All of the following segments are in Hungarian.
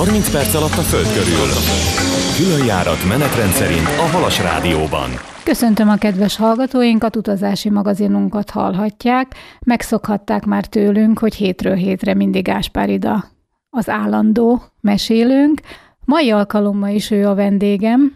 30 perc alatt a Föld körül. Külön járat menetrend szerint a Halas Rádióban. Köszöntöm a kedves hallgatóinkat, utazási magazinunkat hallhatják. Megszokhatták már tőlünk, hogy hétről hétre mindig Gáspár Ida az állandó mesélőnk. Mai alkalommal is ő a vendégem,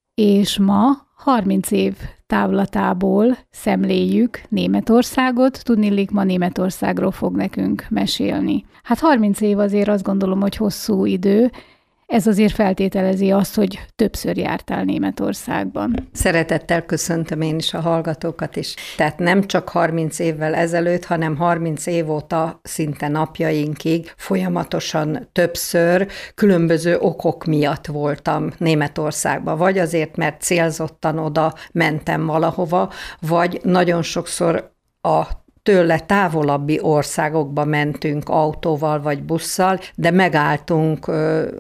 és ma 30 év távlatából szemléljük Németországot. Tudniillik, ma Németországról fog nekünk mesélni. Hát 30 év azért azt gondolom, hogy hosszú idő. Ez azért feltételezi azt, hogy többször jártál Németországban. Szeretettel köszöntöm én is a hallgatókat is. Tehát nem csak 30 évvel ezelőtt, hanem 30 év óta szinte napjainkig folyamatosan többször különböző okok miatt voltam Németországban. Vagy azért, mert célzottan oda mentem valahova, vagy nagyon sokszor a tőle távolabbi országokba mentünk autóval vagy busszal, de megálltunk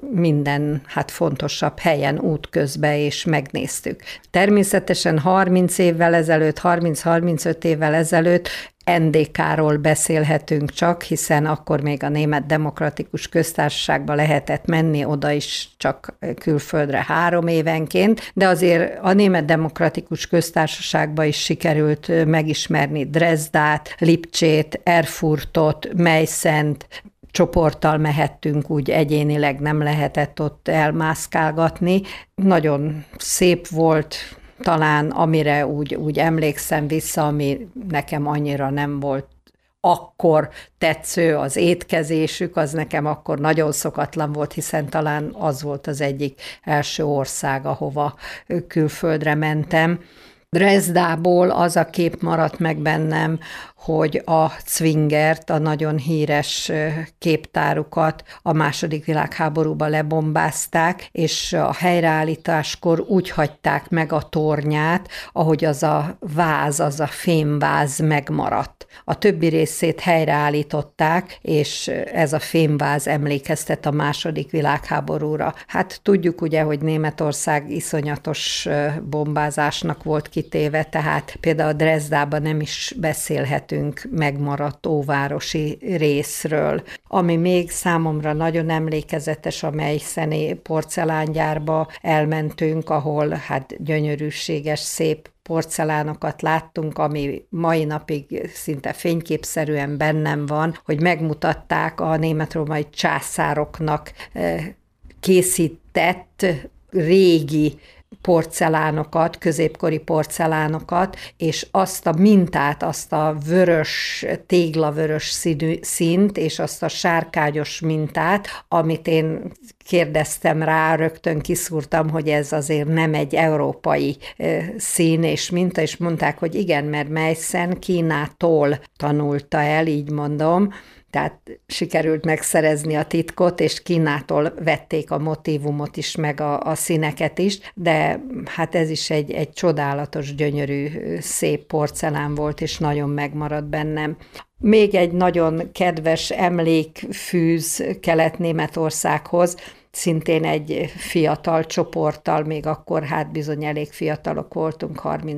minden fontosabb helyen útközben, és megnéztük. Természetesen 30 évvel ezelőtt, 30-35 évvel ezelőtt NDK-ról beszélhetünk csak, hiszen akkor még a Német Demokratikus Köztársaságba lehetett menni, oda is csak külföldre 3 évenként, de azért a Német Demokratikus Köztársaságba is sikerült megismerni Dresdát, Lipcsét, Erfurtot, Meisszent, csoporttal mehettünk, úgy egyénileg nem lehetett ott elmászkálgatni. Nagyon szép volt, talán amire úgy emlékszem vissza, ami nekem annyira nem volt akkor tetsző, az étkezésük, az nekem akkor nagyon szokatlan volt, hiszen talán az volt az egyik első ország, ahova külföldre mentem. Dresdából az a kép maradt meg bennem, hogy a Zwingert, a nagyon híres képtárukat a II. Világháborúban lebombázták, és a helyreállításkor úgy hagyták meg a tornyát, ahogy az a váz, az a fémváz megmaradt. A többi részét helyreállították, és ez a fémváz emlékeztet a II. Világháborúra. Hát tudjuk ugye, hogy Németország iszonyatos bombázásnak volt kitéve, tehát például Dresdában nem is beszélhetünk megmaradt óvárosi részről. Ami még számomra nagyon emlékezetes, a Meisszeni porcelángyárba elmentünk, ahol gyönyörűséges, szép porcelánokat láttunk, ami mai napig szinte fényképszerűen bennem van, hogy megmutatták a német-római császároknak készített régi porcelánokat, középkori porcelánokat, és azt a mintát, azt a vörös, téglavörös színt, és azt a sárkányos mintát, amit én kérdeztem rá, rögtön kiszúrtam, hogy ez azért nem egy európai szín és minta, és mondták, hogy igen, mert Meissen Kínától tanulta el, így mondom, tehát sikerült megszerezni a titkot, és Kínától vették a motívumot is, meg a színeket is, de hát ez is egy csodálatos, gyönyörű, szép porcelán volt, és nagyon megmaradt bennem. Még egy nagyon kedves emlék fűz Kelet-Németországhoz, szintén egy fiatal csoporttal, még akkor bizony elég fiatalok voltunk,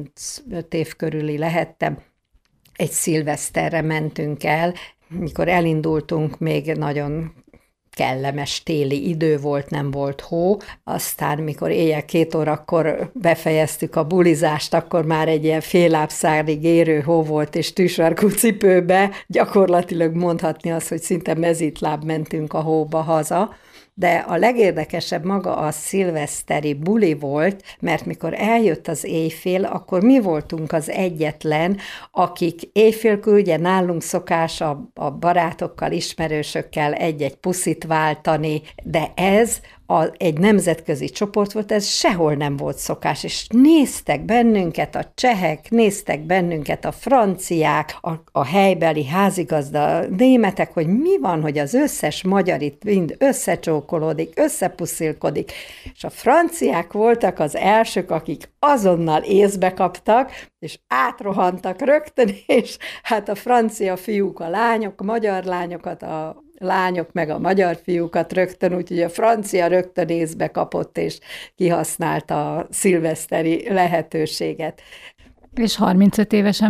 35 év körüli lehettem, egy szilveszterre mentünk el. Mikor elindultunk, még nagyon kellemes téli idő volt, nem volt hó, aztán mikor éjjel 2 órakor befejeztük a bulizást, akkor már egy ilyen féllábszárig érő hó volt, és tűsarkú cipőbe, gyakorlatilag mondhatni azt, hogy szinte mezítláb mentünk a hóba haza. De a legérdekesebb maga a szilveszteri buli volt, mert mikor eljött az éjfél, akkor mi voltunk az egyetlen, akik éjfélkor, ugye nálunk szokás a barátokkal, ismerősökkel egy-egy puszit váltani, de ez egy nemzetközi csoport volt, ez sehol nem volt szokás, és néztek bennünket a csehek, néztek bennünket a franciák, a helybeli házigazda németek, hogy mi van, hogy az összes magyar itt mind összecsókolódik, összepuszilkodik, és a franciák voltak az elsők, akik azonnal észbe kaptak, és átrohantak rögtön, és hát a francia fiúk, a lányok, a magyar lányokat, a lányok meg a magyar fiúkat rögtön, úgyhogy a francia rögtön észbe kapott, és kihasználta a szilveszteri lehetőséget. És 35 évesen még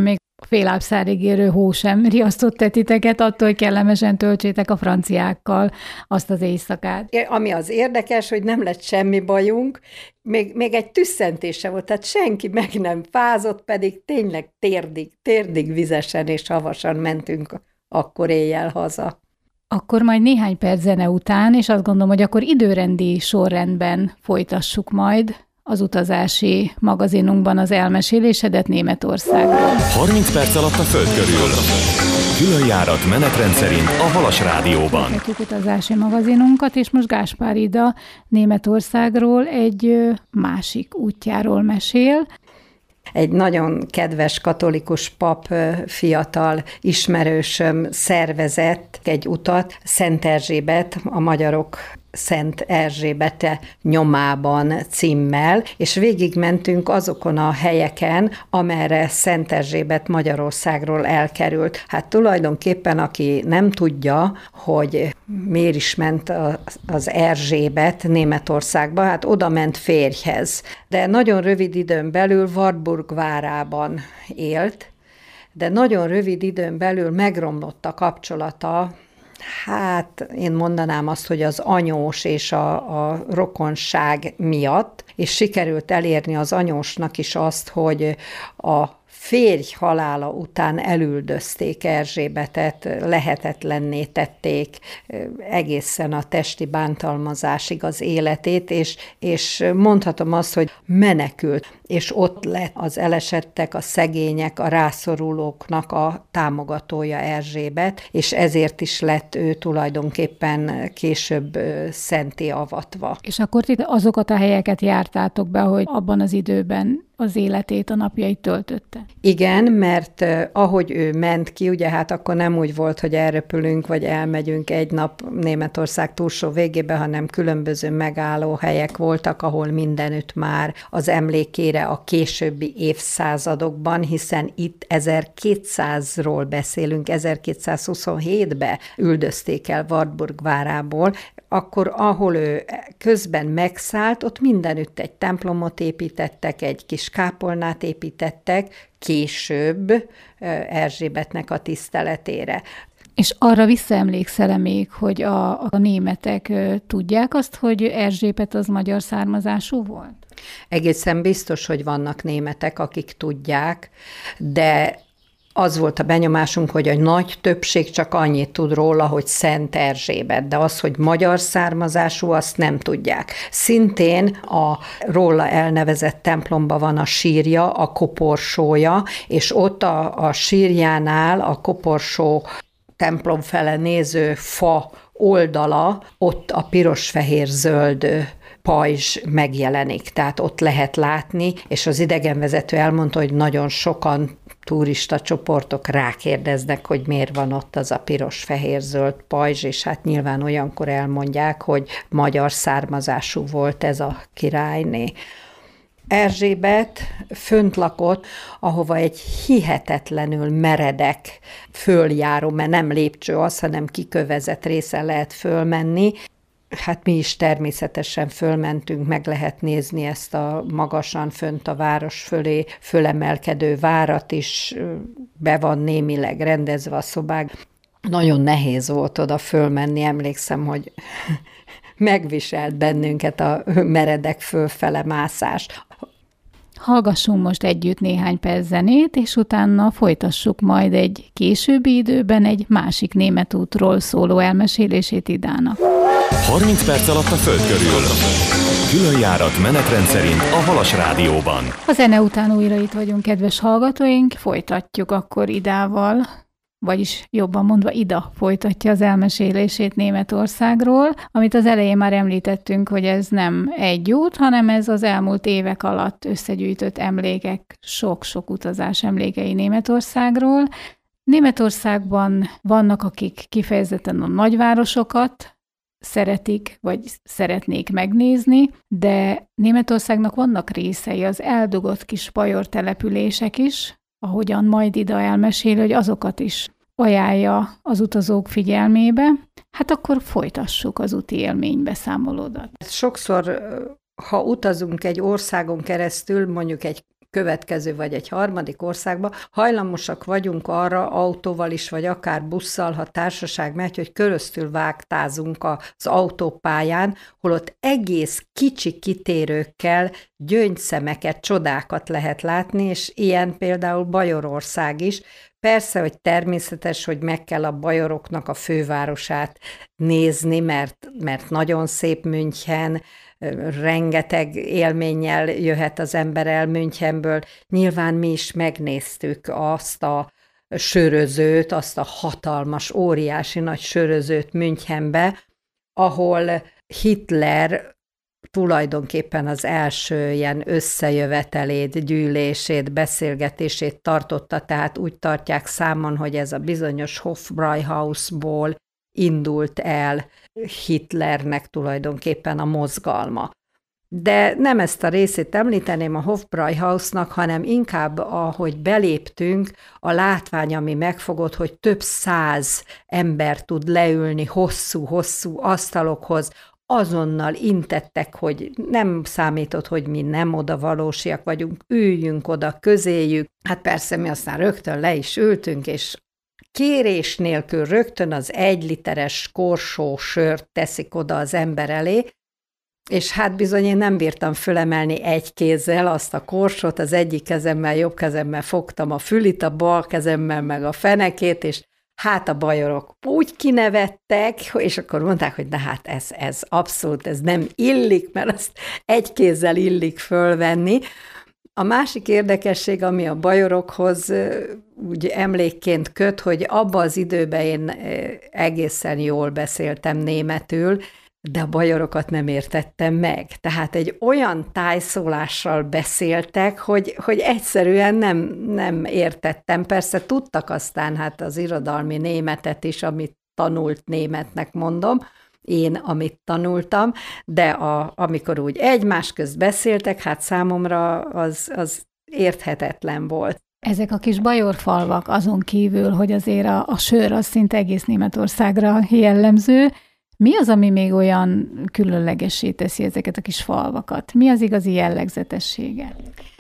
félábszárig érő hó sem riasztott titeket, attól, hogy kellemesen töltsétek a franciákkal azt az éjszakát. Ami az érdekes, hogy nem lett semmi bajunk, még egy tüsszentése volt, tehát senki meg nem fázott, pedig tényleg térdig vizesen és havasan mentünk akkor éjjel haza. Akkor majd néhány perc zene után, és azt gondolom, hogy akkor időrendi sorrendben folytassuk majd az utazási magazinunkban az elmesélésedet Németországról. 30 perc alatt a Föld körül. Külön járat menetrend szerint a Halas Rádióban. Folytatjuk utazási magazinunkat, és most Gáspár Ida Németországról egy másik útjáról mesél. Egy nagyon kedves katolikus pap fiatal ismerősöm szervezett egy utat, Szent Erzsébet, a magyarok Szent Erzsébete nyomában címmel, és végigmentünk azokon a helyeken, amerre Szent Erzsébet Magyarországról elkerült. Hát tulajdonképpen, aki nem tudja, hogy miért is ment az Erzsébet Németországba, hát oda ment férjhez. De nagyon rövid időn belül Wartburg várában élt, de nagyon rövid időn belül megromlott a kapcsolata. Hát én mondanám azt, hogy az anyós és a rokonság miatt, és sikerült elérni az anyósnak is azt, hogy a férj halála után elüldözték Erzsébetet, lehetetlenné tették egészen a testi bántalmazásig az életét, és mondhatom azt, hogy menekült, és ott lett az elesettek, a szegények, a rászorulóknak a támogatója Erzsébet, és ezért is lett ő tulajdonképpen később szentté avatva. És akkor ti azokat a helyeket jártátok be, hogy abban az időben az életét, a napjait töltötte? Igen, mert ahogy ő ment ki, ugye hát akkor nem úgy volt, hogy elrepülünk, vagy elmegyünk egy nap Németország túlsó végébe, hanem különböző megállóhelyek voltak, ahol mindenütt már az emlékére a későbbi évszázadokban, hiszen itt 1200-ról beszélünk, 1227-ben üldözték el Wartburg várából, akkor ahol ő közben megszállt, ott mindenütt egy templomot építettek, egy kis kápolnát építettek, később Erzsébetnek a tiszteletére. És arra visszaemlékszel még, hogy a németek tudják azt, hogy Erzsébet az magyar származású volt? Egészen biztos, hogy vannak németek, akik tudják, de az volt a benyomásunk, hogy a nagy többség csak annyit tud róla, hogy Szent Erzsébet, de az, hogy magyar származású, azt nem tudják. Szintén a róla elnevezett templomban van a sírja, a koporsója, és ott a sírjánál a koporsó templom fele néző fa oldala, ott a piros-fehér-zöld pajzs megjelenik, tehát ott lehet látni, és az idegenvezető elmondta, hogy nagyon sokan turista csoportok rákérdeznek, hogy miért van ott az a piros-fehér-zöld pajzs, és hát nyilván olyankor elmondják, hogy magyar származású volt ez a királyné. Erzsébet fönt lakott, ahova egy hihetetlenül meredek följáró, mert nem lépcső az, hanem kikövezett részen lehet fölmenni. Hát mi is természetesen fölmentünk, meg lehet nézni ezt a magasan fönt a város fölé fölemelkedő várat is, be van némileg rendezve a szobák. Nagyon nehéz volt oda fölmenni, emlékszem, hogy megviselt bennünket a meredek fölfele mászás. Hallgassunk most együtt néhány perc zenét, és utána folytassuk majd egy későbbi időben egy másik német útról szóló elmesélését Idának. 30 perc alatt a Föld körül. Külön járat menetrend szerint a Halas Rádióban. A zene után újra itt vagyunk, kedves hallgatóink, folytatjuk akkor Idával, vagyis jobban mondva Ida folytatja az elmesélését Németországról, amit az elején már említettünk, hogy ez nem egy út, hanem ez az elmúlt évek alatt összegyűjtött emlékek, sok-sok utazás emlékei Németországról. Németországban vannak, akik kifejezetten a nagyvárosokat szeretik, vagy szeretnék megnézni, de Németországnak vannak részei, az eldugott kis bajor települések is, ahogyan majd Ida elmesél, hogy azokat is ajánlja az utazók figyelmébe. Hát akkor folytassuk az úti élménybeszámolódat. Sokszor, ha utazunk egy országon keresztül, mondjuk egy következő vagy egy harmadik országba, hajlamosak vagyunk arra autóval is, vagy akár busszal, ha társaság megy, hogy köröztül vágtázunk az autópályán, holott egész kicsi kitérőkkel gyöngyszemeket, csodákat lehet látni, és ilyen például Bajorország is. Persze, hogy természetes, hogy meg kell a bajoroknak a fővárosát nézni, mert nagyon szép München, rengeteg élménnyel jöhet az ember el Münchenből. Nyilván mi is megnéztük azt a sörözőt, azt a hatalmas, óriási nagy sörözőt Münchenbe, ahol Hitler tulajdonképpen az első ilyen összejövetelét, gyűlését, beszélgetését tartotta, tehát úgy tartják számon, hogy ez a bizonyos Hofbräuhausból indult el Hitlernek tulajdonképpen a mozgalma. De nem ezt a részét említeném a Hofbräuhausnak, hanem inkább, ahogy beléptünk, a látvány, ami megfogott, hogy több 100 ember tud leülni hosszú-hosszú asztalokhoz, azonnal intettek, hogy nem számított, hogy mi nem odavalósiak vagyunk, üljünk oda közéjük. Hát persze mi aztán rögtön le is ültünk, és kérés nélkül rögtön az 1 literes korsó sört teszik oda az ember elé, és hát bizony én nem bírtam fölemelni egy kézzel azt a korsót, az egyik kezemmel, jobb kezemmel fogtam a fülit, a bal kezemmel meg a fenekét, és hát a bajorok úgy kinevettek, és akkor mondták, hogy de hát ez abszolút, ez nem illik, mert azt egy kézzel illik fölvenni. A másik érdekesség, ami a bajorokhoz úgy emlékként köt, hogy abba az időben én egészen jól beszéltem németül, de a bajorokat nem értettem meg. Tehát egy olyan tájszólással beszéltek, hogy egyszerűen nem értettem. Persze tudtak aztán hát az irodalmi németet is, amit tanult németnek mondom, én, amit tanultam, de amikor úgy egymás közt beszéltek, hát számomra az érthetetlen volt. Ezek a kis bajorfalvak azon kívül, hogy azért a sör az szinte egész Németországra jellemző, mi az, ami még olyan különlegessé teszi ezeket a kis falvakat? Mi az igazi jellegzetessége?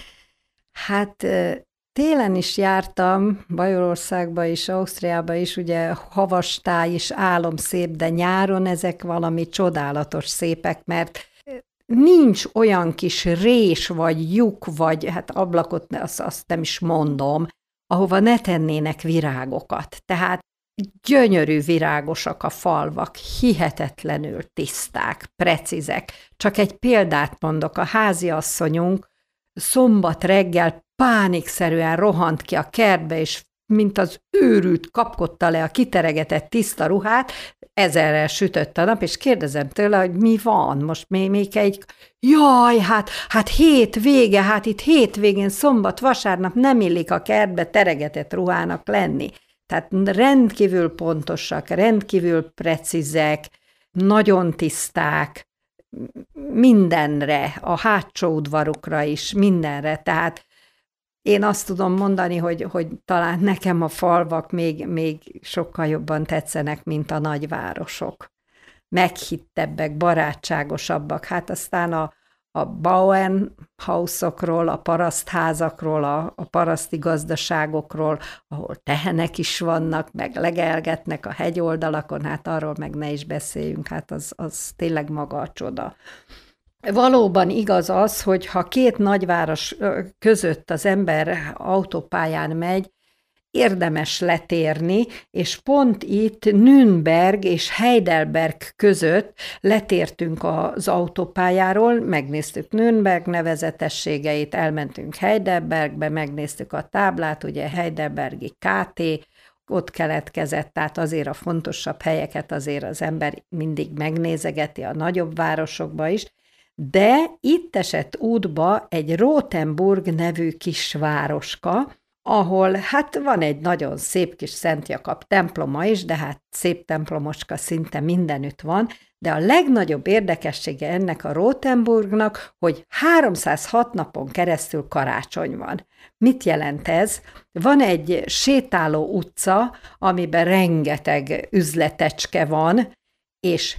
Hát télen is jártam, Bajorországba is, Ausztriába is, ugye havastáj is álomszép, de nyáron ezek valami csodálatos szépek, mert nincs olyan kis rés, vagy lyuk, vagy hát ablakot, azt nem is mondom, ahova ne tennének virágokat. Tehát gyönyörű virágosak a falvak, hihetetlenül tiszták, precízek. Csak egy példát mondok, a háziasszonyunk szombat reggel pánikszerűen rohant ki a kertbe, és mint az őrült kapkodta le a kiteregetett tiszta ruhát, 1000-rel sütött a nap, és kérdezem tőle, hogy mi van, most még egy, jaj, hát hétvége, hát itt hétvégén szombat, vasárnap nem illik a kertbe teregetett ruhának lenni. Tehát rendkívül pontosak, rendkívül precízek, nagyon tiszták, mindenre, a hátsó udvarukra is, mindenre. Tehát én azt tudom mondani, hogy talán nekem a falvak még sokkal jobban tetszenek, mint a nagyvárosok. Meghittebbek, barátságosabbak. Hát aztán a Bauernhausokról, a parasztházakról, a paraszti gazdaságokról, ahol tehenek is vannak, meg legelgetnek a hegyoldalakon, hát arról meg ne is beszéljünk, hát az tényleg maga a csoda. Valóban igaz az, hogy ha két nagyváros között az ember autópályán megy, érdemes letérni, és pont itt Nürnberg és Heidelberg között letértünk az autópályáról, megnéztük Nürnberg nevezetességeit, elmentünk Heidelbergbe, megnéztük a táblát, ugye Heidelbergi KT, ott keletkezett, tehát azért a fontosabb helyeket azért az ember mindig megnézegeti a nagyobb városokba is, de itt esett útba egy Rothenburg nevű kisvároska, ahol hát van egy nagyon szép kis Szent Jakab temploma is, de hát szép templomoska szinte mindenütt van, de a legnagyobb érdekessége ennek a Rothenburgnak, hogy 306 napon keresztül karácsony van. Mit jelent ez? Van egy sétáló utca, amiben rengeteg üzletecske van, és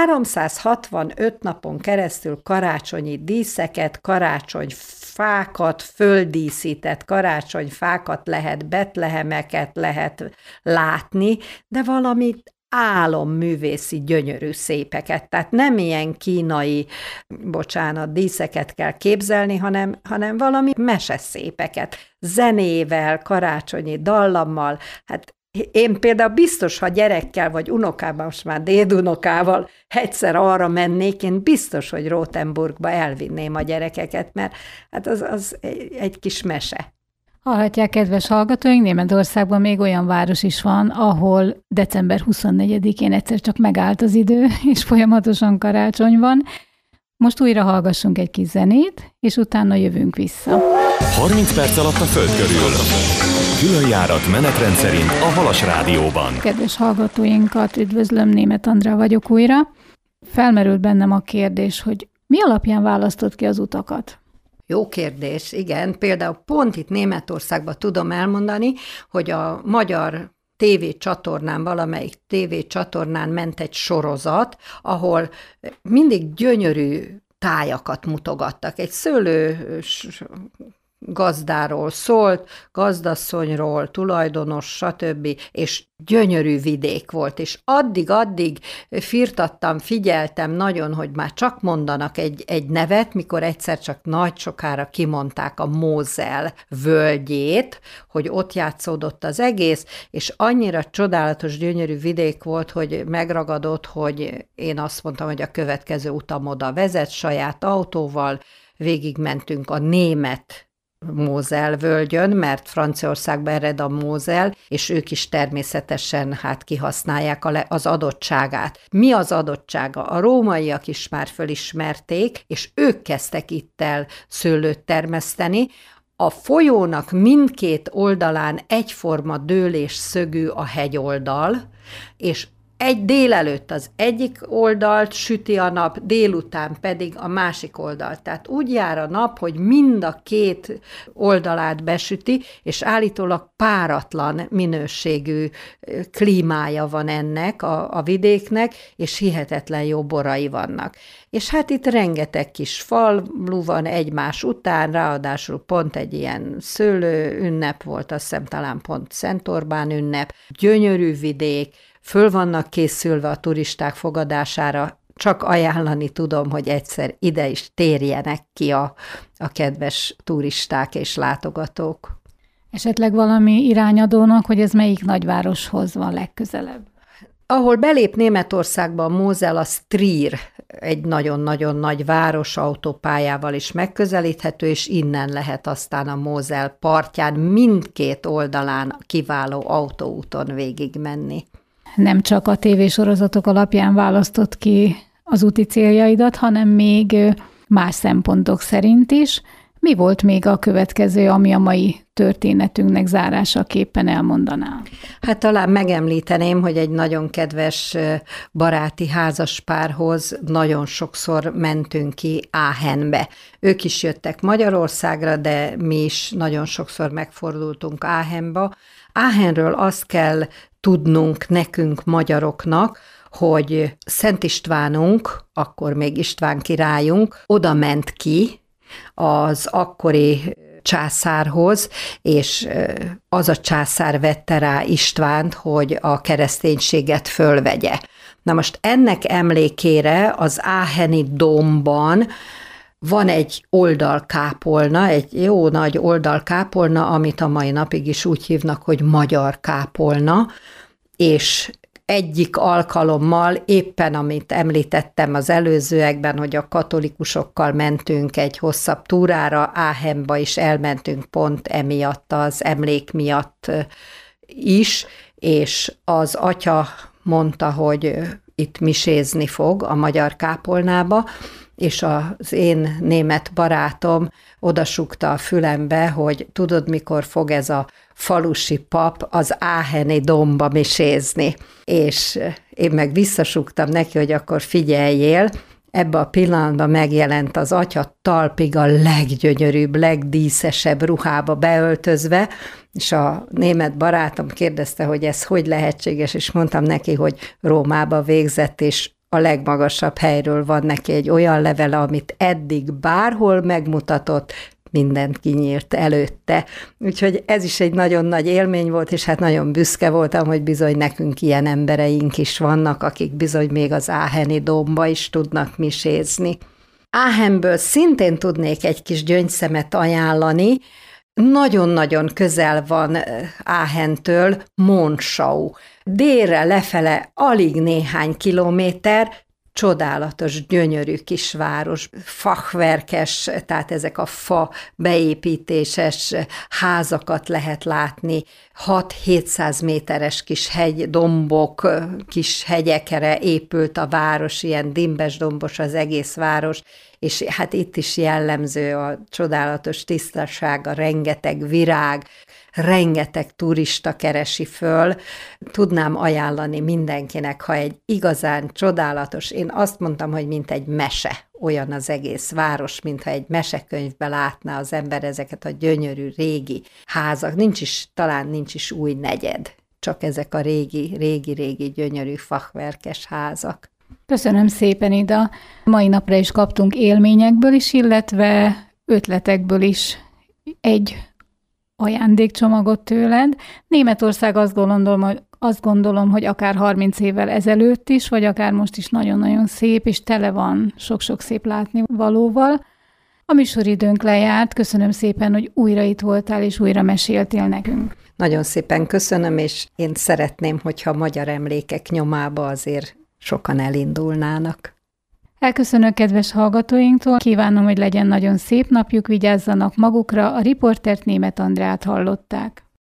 365 napon keresztül karácsonyi díszeket, karácsonyfákat, földdíszített karácsonyfákat lehet, betlehemeket lehet látni, de valamit álomművészi, gyönyörű szépeket. Tehát nem ilyen kínai, díszeket kell képzelni, hanem valami meseszépeket. Zenével, karácsonyi dallammal. Hát én például biztos, ha gyerekkel vagy unokával, most már dédunokával egyszer arra mennék, én biztos, hogy Rotenburgba elvinném a gyerekeket, mert hát az egy kis mese. Hallhatják, kedves hallgatóink, Németországban még olyan város is van, ahol december 24-én egyszer csak megállt az idő, és folyamatosan karácsony van. Most újra hallgassunk egy kis zenét, és utána jövünk vissza. 30 perc alatt a Föld körül. Különjárat menetrend szerint a Halas Rádióban. Kedves hallgatóinkat üdvözlöm, Németh Andrea vagyok újra. Felmerült bennem a kérdés, hogy mi alapján választott ki az utakat? Jó kérdés, igen. Például pont itt Németországban tudom elmondani, hogy a magyar tévécsatornán, valamelyik tévécsatornán ment egy sorozat, ahol mindig gyönyörű tájakat mutogattak. Egy szőlő gazdáról szólt, gazdasszonyról, tulajdonos, stb., és gyönyörű vidék volt, és addig firtattam, figyeltem nagyon, hogy már csak mondanak egy nevet, mikor egyszer csak nagy sokára kimondták a Mosel völgyét, hogy ott játszódott az egész, és annyira csodálatos, gyönyörű vidék volt, hogy megragadott, hogy én azt mondtam, hogy a következő utam oda vezet, saját autóval, végigmentünk a német Mosel völgyön, mert Franciaországban ered a Mosel, és ők is természetesen kihasználják az adottságát. Mi az adottsága? A rómaiak is már fölismerték, és ők kezdtek itt el szőlőt termeszteni. A folyónak mindkét oldalán egyforma dőlésszögű a hegyoldal, és egy délelőtt az egyik oldalt süti a nap, délután pedig a másik oldalt. Tehát úgy jár a nap, hogy mind a két oldalát besüti, és állítólag páratlan minőségű klímája van ennek a vidéknek, és hihetetlen jó borai vannak. És hát itt rengeteg kis falu van egymás után, ráadásul pont egy ilyen szőlő ünnep volt, azt hiszem talán pont Szent Orbán ünnep, gyönyörű vidék, föl vannak készülve a turisták fogadására, csak ajánlani tudom, hogy egyszer ide is térjenek ki a kedves turisták és látogatók. Esetleg valami irányadónak, hogy ez melyik nagyvároshoz van legközelebb? Ahol belép Németországba a Mosel, a Trier, egy nagyon-nagyon nagy város, autópályával is megközelíthető, és innen lehet aztán a Mosel partján mindkét oldalán kiváló autóúton végigmenni. Nem csak a tévésorozatok alapján választott ki az úti céljaidat, hanem még más szempontok szerint is. Mi volt még a következő, ami a mai történetünknek zárásaképpen elmondanám? Hát talán megemlíteném, hogy egy nagyon kedves baráti házaspárhoz nagyon sokszor mentünk ki Aachenbe. Ők is jöttek Magyarországra, de mi is nagyon sokszor megfordultunk Aachenba. Aachenről azt kell tudnunk nekünk magyaroknak, hogy Szent Istvánunk, akkor még István királyunk, oda ment ki az akkori császárhoz, és az a császár vette rá Istvánt, hogy a kereszténységet fölvegye. Na most ennek emlékére az Aacheni dómban van egy oldalkápolna, egy jó nagy oldalkápolna, amit a mai napig is úgy hívnak, hogy magyar kápolna, és egyik alkalommal éppen, amit említettem az előzőekben, hogy a katolikusokkal mentünk egy hosszabb túrára, Aachenba is elmentünk pont emiatt, az emlék miatt is, és az atya mondta, hogy itt misézni fog a magyar kápolnába, és az én német barátom odasúgta a fülembe, hogy tudod, mikor fog ez a falusi pap az Aacheni dómba misézni. És én meg visszasúgtam neki, hogy akkor figyeljél, ebbe a pillanatban megjelent az atya talpig a leggyönyörűbb, legdíszesebb ruhába beöltözve, és a német barátom kérdezte, hogy ez hogy lehetséges, és mondtam neki, hogy Rómába végzett, és a legmagasabb helyről van neki egy olyan levele, amit eddig bárhol megmutatott, mindent kinyírt előtte. Úgyhogy ez is egy nagyon nagy élmény volt, és hát nagyon büszke voltam, hogy bizony nekünk ilyen embereink is vannak, akik bizony még az Aacheni dómba is tudnak misézni. Aachenből szintén tudnék egy kis gyöngyszemet ajánlani. Nagyon-nagyon közel van Aachen-től Monschau. Délre lefele alig néhány kilométer, csodálatos, gyönyörű kisváros, fachverkes, tehát ezek a fa beépítéses házakat lehet látni, 6-700 méteres kis dombok, kis hegyekre épült a város, ilyen dimbes-dombos az egész város, és hát itt is jellemző a csodálatos tisztaság, a rengeteg virág, rengeteg turista keresi föl. Tudnám ajánlani mindenkinek, ha egy igazán csodálatos, én azt mondtam, hogy mint egy mese, olyan az egész város, mintha egy mesekönyvbe látná az ember ezeket a gyönyörű régi házak. Talán nincs is új negyed, csak ezek a régi gyönyörű fachverkes házak. Köszönöm szépen, Ida. Mai napra is kaptunk élményekből is, illetve ötletekből is egy ajándékcsomagot tőled. Németország azt gondolom, hogy akár 30 évvel ezelőtt is, vagy akár most is nagyon-nagyon szép, és tele van sok-sok szép látnivalóval. A műsoridőnk lejárt. Köszönöm szépen, hogy újra itt voltál, és újra meséltél nekünk. Nagyon szépen köszönöm, és én szeretném, hogyha magyar emlékek nyomába azért sokan elindulnának. Elköszönök kedves hallgatóinktól, kívánom, hogy legyen nagyon szép napjuk, vigyázzanak magukra, a riportert Németh Andrát hallották.